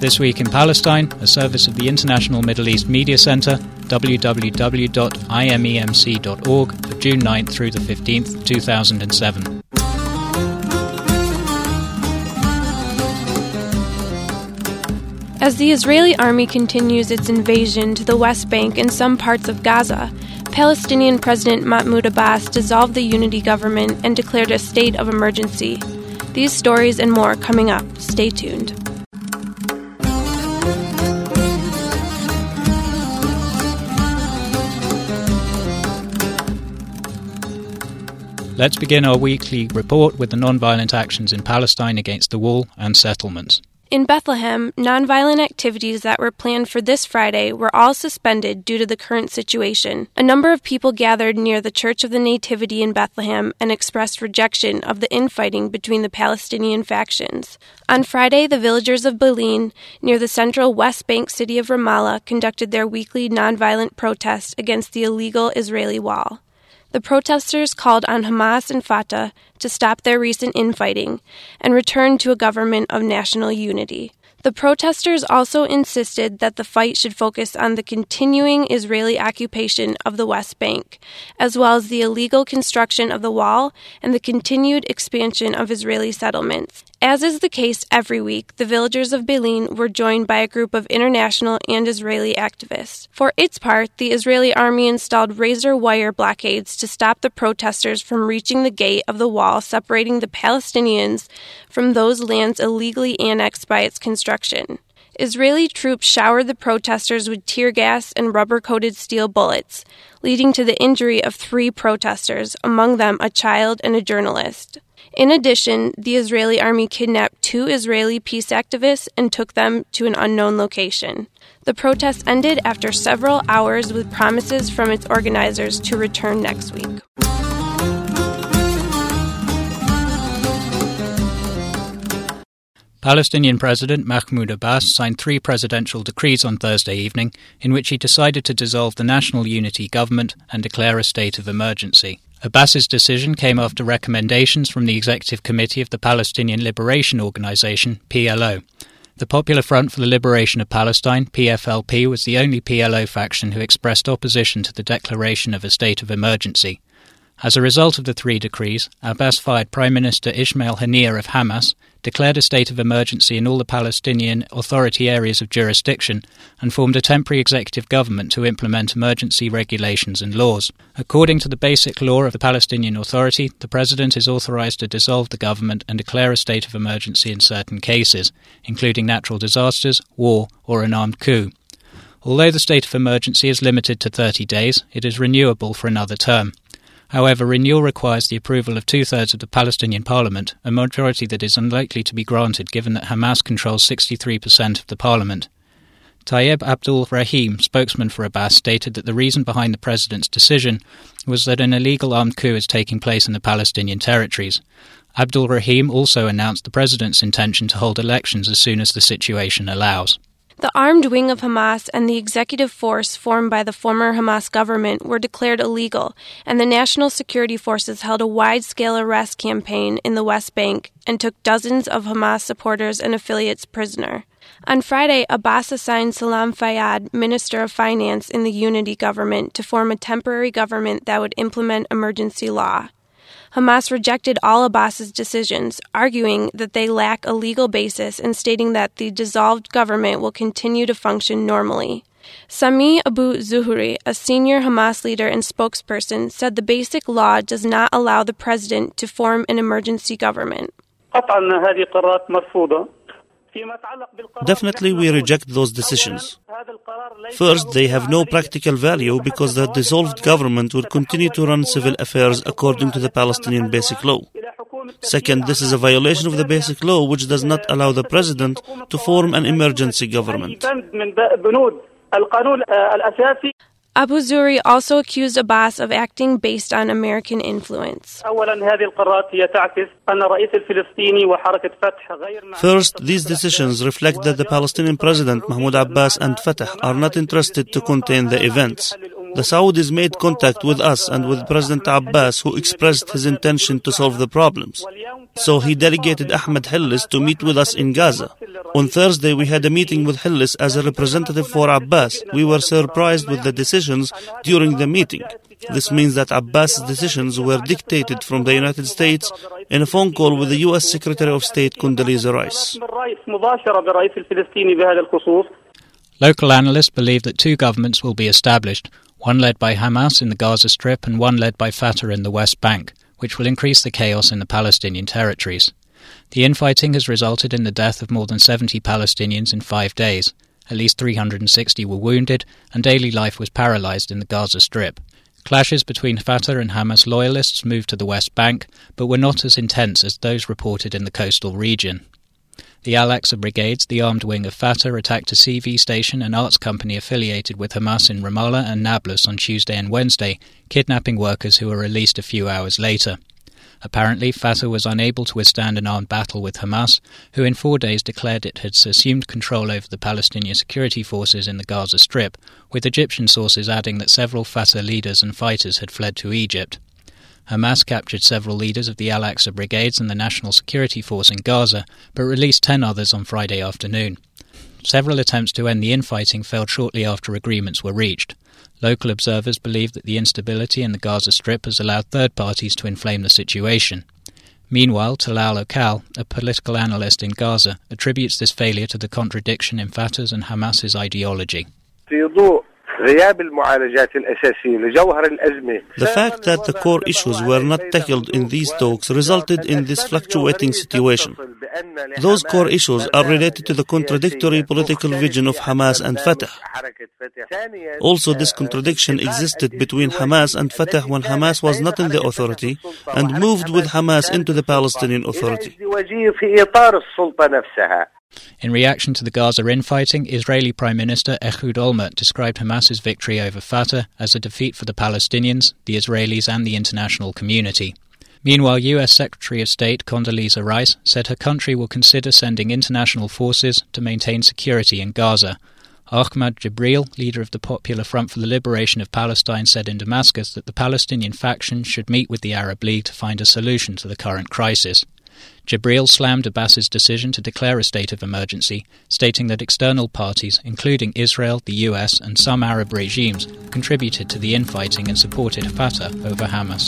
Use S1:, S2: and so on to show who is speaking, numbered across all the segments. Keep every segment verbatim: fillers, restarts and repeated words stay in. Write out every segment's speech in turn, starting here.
S1: This Week in Palestine, a service of the International Middle East Media Centre, w w w dot i m e m c dot org, for June ninth through the fifteenth, two thousand seven.
S2: As the Israeli army continues its invasion to the West Bank and some parts of Gaza, Palestinian President Mahmoud Abbas dissolved the unity government and declared a state of emergency. These stories and more coming up. Stay tuned.
S1: Let's begin our weekly report with the non-violent actions in Palestine against the wall and settlements.
S2: In Bethlehem, nonviolent activities that were planned for this Friday were all suspended due to the current situation. A number of people gathered near the Church of the Nativity in Bethlehem and expressed rejection of the infighting between the Palestinian factions. On Friday, the villagers of Bil'in, near the central West Bank city of Ramallah, conducted their weekly nonviolent protest against the illegal Israeli wall. The protesters called on Hamas and Fatah to stop their recent infighting and return to a government of national unity. The protesters also insisted that the fight should focus on the continuing Israeli occupation of the West Bank, as well as the illegal construction of the wall and the continued expansion of Israeli settlements. As is the case every week, the villagers of Bil'in were joined by a group of international and Israeli activists. For its part, the Israeli army installed razor wire blockades to stop the protesters from reaching the gate of the wall separating the Palestinians from those lands illegally annexed by its construction. Israeli troops showered the protesters with tear gas and rubber-coated steel bullets, leading to the injury of three protesters, among them a child and a journalist. In addition, the Israeli army kidnapped two Israeli peace activists and took them to an unknown location. The protest ended after several hours with promises from its organizers to return next week.
S1: Palestinian President Mahmoud Abbas signed three presidential decrees on Thursday evening in which he decided to dissolve the National Unity Government and declare a state of emergency. Abbas's decision came after recommendations from the Executive Committee of the Palestinian Liberation Organization, P L O. The Popular Front for the Liberation of Palestine, P F L P, was the only P L O faction who expressed opposition to the declaration of a state of emergency. As a result of the three decrees, Abbas fired Prime Minister Ismail Haniyeh of Hamas, declared a state of emergency in all the Palestinian Authority areas of jurisdiction, and formed a temporary executive government to implement emergency regulations and laws. According to the basic law of the Palestinian Authority, the president is authorized to dissolve the government and declare a state of emergency in certain cases, including natural disasters, war, or an armed coup. Although the state of emergency is limited to thirty days, it is renewable for another term. However, renewal requires the approval of two-thirds of the Palestinian parliament, a majority that is unlikely to be granted given that Hamas controls sixty-three percent of the parliament. Tayyib Abdul Rahim, spokesman for Abbas, stated that the reason behind the president's decision was that an illegal armed coup is taking place in the Palestinian territories. Abdul Rahim also announced the president's intention to hold elections as soon as the situation allows.
S2: The armed wing of Hamas and the executive force formed by the former Hamas government were declared illegal, and the National Security Forces held a wide-scale arrest campaign in the West Bank and took dozens of Hamas supporters and affiliates prisoner. On Friday, Abbas assigned Salam Fayyad, Minister of Finance in the Unity government, to form a temporary government that would implement emergency law. Hamas rejected all Abbas's decisions, arguing that they lack a legal basis and stating that the dissolved government will continue to function normally. Sami Abu Zuhri, a senior Hamas leader and spokesperson, said the basic law does not allow the president to form an emergency government.
S3: Definitely we reject those decisions. First, they have no practical value because the dissolved government will continue to run civil affairs according to the Palestinian Basic Law. Second, this is a violation of the Basic Law, which does not allow the president to form an emergency government.
S2: Abu Zuhri also accused Abbas of acting based on American influence.
S3: First, these decisions reflect that the Palestinian President Mahmoud Abbas and Fatah are not interested to contain the events. The Saudis made contact with us and with President Abbas, who expressed his intention to solve the problems. So he delegated Ahmed Hillis to meet with us in Gaza. On Thursday, we had a meeting with Hillis as a representative for Abbas. We were surprised with the decisions during the meeting. This means that Abbas's decisions were dictated from the United States in a phone call with the U S Secretary of State Condoleezza Rice.
S1: Local analysts believe that two governments will be established, one led by Hamas in the Gaza Strip and one led by Fatah in the West Bank, which will increase the chaos in the Palestinian territories. The infighting has resulted in the death of more than seventy Palestinians in five days. At least three hundred sixty were wounded, and daily life was paralysed in the Gaza Strip. Clashes between Fatah and Hamas loyalists moved to the West Bank, but were not as intense as those reported in the coastal region. The Al-Aqsa Brigades, the armed wing of Fatah, attacked a C V station and arts company affiliated with Hamas in Ramallah and Nablus on Tuesday and Wednesday, kidnapping workers who were released a few hours later. Apparently, Fatah was unable to withstand an armed battle with Hamas, who in four days declared it had assumed control over the Palestinian security forces in the Gaza Strip, with Egyptian sources adding that several Fatah leaders and fighters had fled to Egypt. Hamas captured several leaders of the Al-Aqsa Brigades and the National Security Force in Gaza, but released ten others on Friday afternoon. Several attempts to end the infighting failed shortly after agreements were reached. Local observers believe that the instability in the Gaza Strip has allowed third parties to inflame the situation. Meanwhile, Talal Okal, a political analyst in Gaza, attributes this failure to the contradiction in Fatah's and Hamas's ideology.
S3: The fact that the core issues were not tackled in these talks resulted in this fluctuating situation. Those core issues are related to the contradictory political vision of Hamas and Fatah. Also, this contradiction existed between Hamas and Fatah when Hamas was not in the authority and moved with Hamas into the Palestinian Authority.
S1: In reaction to the Gaza infighting, Israeli Prime Minister Ehud Olmert described Hamas's victory over Fatah as a defeat for the Palestinians, the Israelis and the international community. Meanwhile, U S Secretary of State Condoleezza Rice said her country will consider sending international forces to maintain security in Gaza. Ahmad Jibril, leader of the Popular Front for the Liberation of Palestine, said in Damascus that the Palestinian faction should meet with the Arab League to find a solution to the current crisis. Jibril slammed Abbas's decision to declare a state of emergency, stating that external parties, including Israel, the U S and some Arab regimes, contributed to the infighting and supported Fatah over Hamas.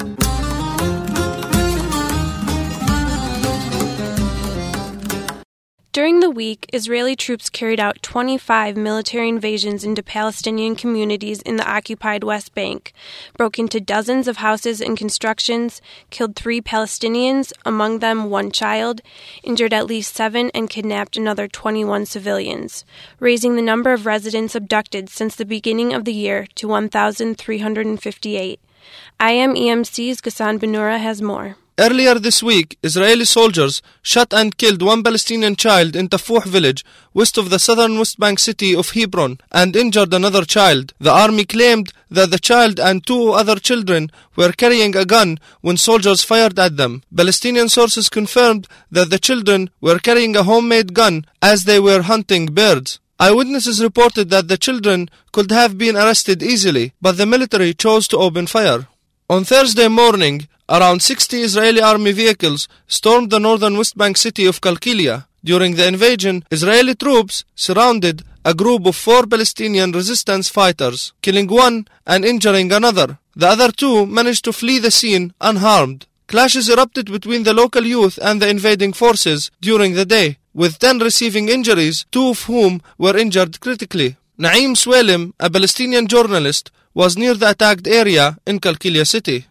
S2: During the week, Israeli troops carried out twenty-five military invasions into Palestinian communities in the occupied West Bank, broke into dozens of houses and constructions, killed three Palestinians, among them one child, injured at least seven, and kidnapped another twenty-one civilians, raising the number of residents abducted since the beginning of the year to one thousand three hundred fifty-eight. I M E M C's Ghassan Bennoura has more.
S4: Earlier this week, Israeli soldiers shot and killed one Palestinian child in Tafuh village, west of the southern West Bank city of Hebron, and injured another child. The army claimed that the child and two other children were carrying a gun when soldiers fired at them. Palestinian sources confirmed that the children were carrying a homemade gun as they were hunting birds. Eyewitnesses reported that the children could have been arrested easily, but the military chose to open fire. On Thursday morning, around sixty Israeli army vehicles stormed the northern West Bank city of Qalqilia. During the invasion, Israeli troops surrounded a group of four Palestinian resistance fighters, killing one and injuring another. The other two managed to flee the scene unharmed. Clashes erupted between the local youth and the invading forces during the day, with ten receiving injuries, two of whom were injured critically. Naeem Swalim, a Palestinian journalist, was near the attacked area in Qalqilia city.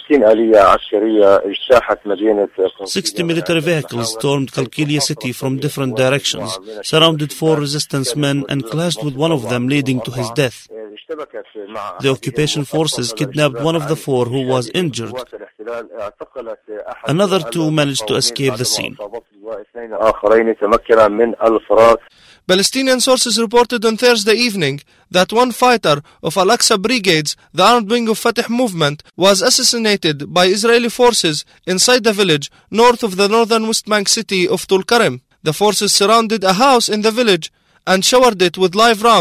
S3: Sixty military vehicles stormed Qalqilia city from different directions, surrounded four resistance men and clashed with one of them, leading to his death. The occupation forces kidnapped one of the four who was injured. Another two managed to escape the scene.
S4: Palestinian sources reported on Thursday evening that one fighter of Al-Aqsa Brigades, the armed wing of Fatah movement, was assassinated by Israeli forces inside the village north of the northern West Bank city of Tulkarem. The forces surrounded a house in the village and showered it with live rounds,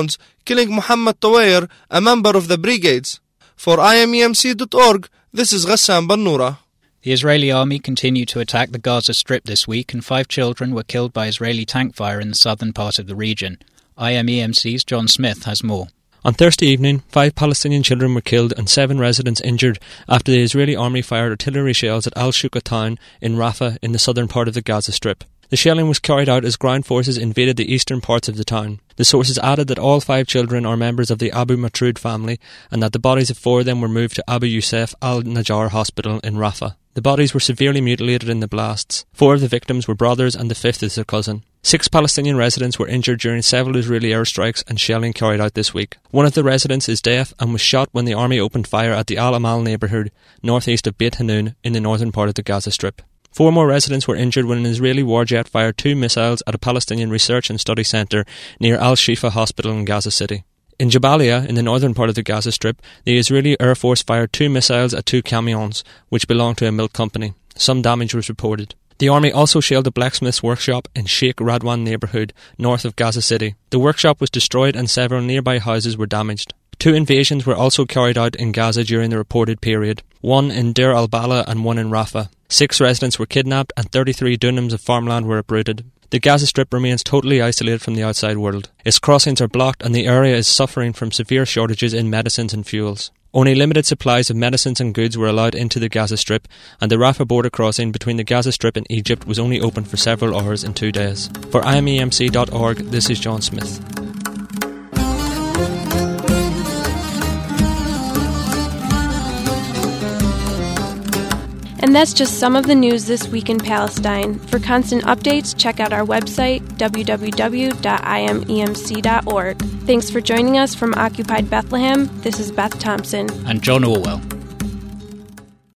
S4: killing Muhammad Tawair, a member of the brigades. For I M E M C dot org, this is Ghassan Bannoura.
S1: The Israeli army continued to attack the Gaza Strip this week, and five children were killed by Israeli tank fire in the southern part of the region. I M E M C's John Smith has more.
S5: On Thursday evening, five Palestinian children were killed and seven residents injured after the Israeli army fired artillery shells at Al-Shuka town in Rafah in the southern part of the Gaza Strip. The shelling was carried out as ground forces invaded the eastern parts of the town. The sources added that all five children are members of the Abu Matroud family and that the bodies of four of them were moved to Abu Yusuf al-Najjar Hospital in Rafah. The bodies were severely mutilated in the blasts. Four of the victims were brothers and the fifth is their cousin. Six Palestinian residents were injured during several Israeli airstrikes and shelling carried out this week. One of the residents is deaf and was shot when the army opened fire at the Al Amal neighbourhood northeast of Beit Hanun in the northern part of the Gaza Strip. Four more residents were injured when an Israeli warjet fired two missiles at a Palestinian research and study centre near Al-Shifa Hospital in Gaza City. In Jabalia, in the northern part of the Gaza Strip, the Israeli Air Force fired two missiles at two camions, which belonged to a milk company. Some damage was reported. The army also shelled a blacksmith's workshop in Sheikh Radwan neighbourhood, north of Gaza City. The workshop was destroyed and several nearby houses were damaged. Two invasions were also carried out in Gaza during the reported period, one in Deir al-Bala and one in Rafah. Six residents were kidnapped and thirty-three dunams of farmland were uprooted. The Gaza Strip remains totally isolated from the outside world. Its crossings are blocked and the area is suffering from severe shortages in medicines and fuels. Only limited supplies of medicines and goods were allowed into the Gaza Strip, and the Rafah border crossing between the Gaza Strip and Egypt was only open for several hours in two days. For I M E M C dot org, this is John Smith.
S2: And that's just some of the news this week in Palestine. For constant updates, check out our website, w w w dot i m e m c dot org. Thanks for joining us from Occupied Bethlehem. This is Beth Thompson.
S1: And John Orwell.